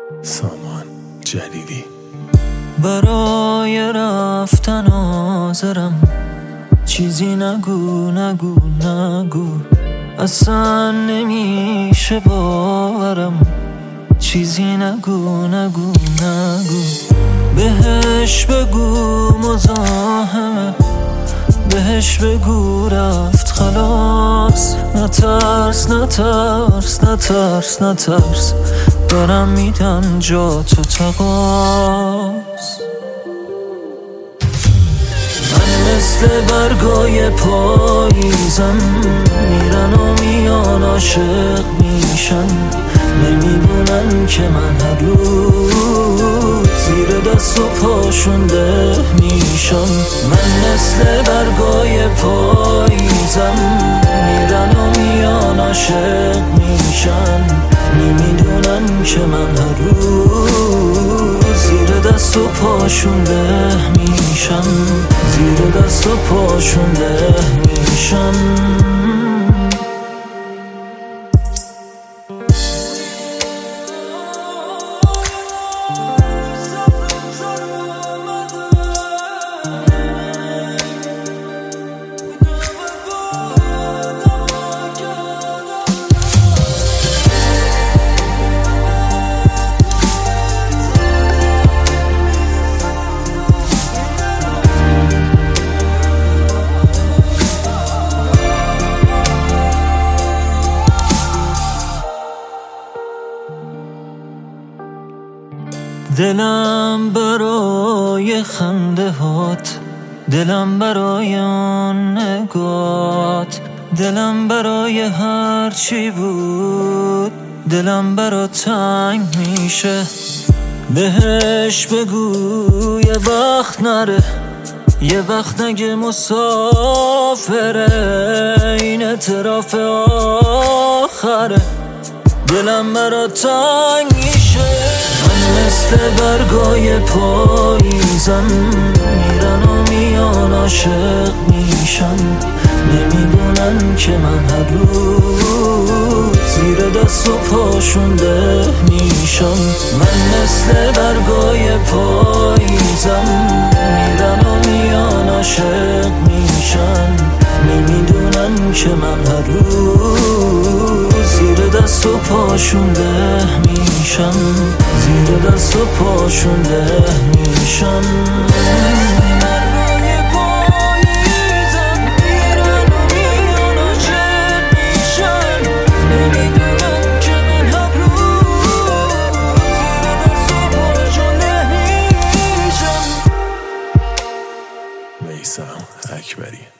سامان جلیلی. برای رفتن حاضرم، چیزی نگو نگو نگو، اصلا نمیشه باورم، چیزی نگو نگو نگو. بهش بگو مزاحمه، بهش بگو رفت خلاص. نترس نترس نترس نترس، دارم میدم جا تو تقاس. من مثل برگای پاییزم، میرن و میان عاشق میشن، نمیدونن که من هر روز زیر دست و پاشون ده میشم. من مثل برگای پاییزم، میرن و میان عاشق میشن، نمیدونن که من هر روز زیر دست و پاشون ده میشم، زیر دست و پاشون ده میشم. دلم برای خنده هات، دلم برای آن نگات، دلم برای هر چی بود، دلم برا تنگ میشه. بهش بگو یه وقت نره، یه وقت نگه مسافره، این اعتراف آخره، دلم برا تنگ میشه. من مثل برگای پاییزم، میرن و میان عاشق میشن، نمیدونن که من هر روز زیر دست و پاشون ده میشم. من مثل برگای پاییزم، میرن و میان عاشق میشن، نمیدونن که من هر روز زیر دست و پاشون ده میشم، زیر دست و پاشون ده میشم. میثم اکبری.